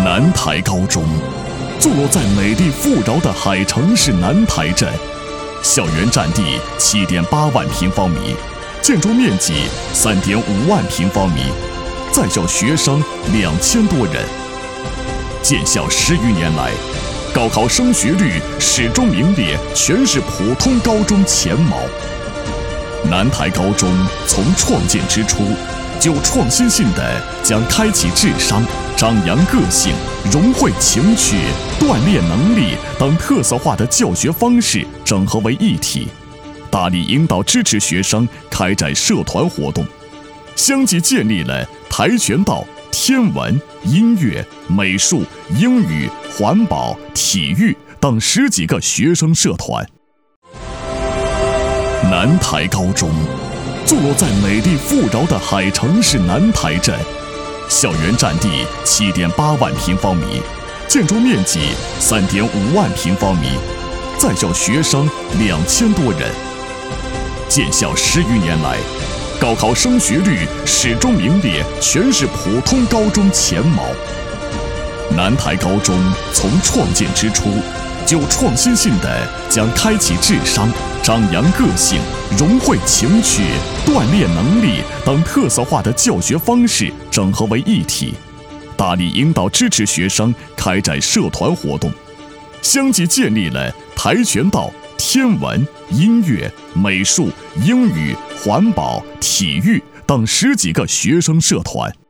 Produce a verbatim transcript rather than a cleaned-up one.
南台高中坐落在美丽富饶的海城市南台镇，校园占地 七点八万平方米，建筑面积 三点五万平方米，在校学生两千多人。建校十余年来，高考升学率始终名列全市普通高中前茅。南台高中从创建之初，就创新性地将开启智商、张扬个性、融汇情趣、锻炼能力等特色化的教学方式整合为一体，大力引导支持学生开展社团活动，相继建立了跆拳道、天文、音乐、美术、英语、环保、体育等十几个学生社团。南台高中坐落在美丽富饶的海城市南台镇，校园占地 七点八万平方米，建筑面积 三点五万平方米，在校学生两千多人。建校十余年来，高考升学率始终名列全市普通高中前茅。南台高中从创建之初，就创新性地将开启智商、张扬个性、融汇情趣、锻炼能力等特色化的教学方式整合为一体，大力引导支持学生开展社团活动，相继建立了跆拳道、天文、音乐、美术、英语、环保、体育等十几个学生社团。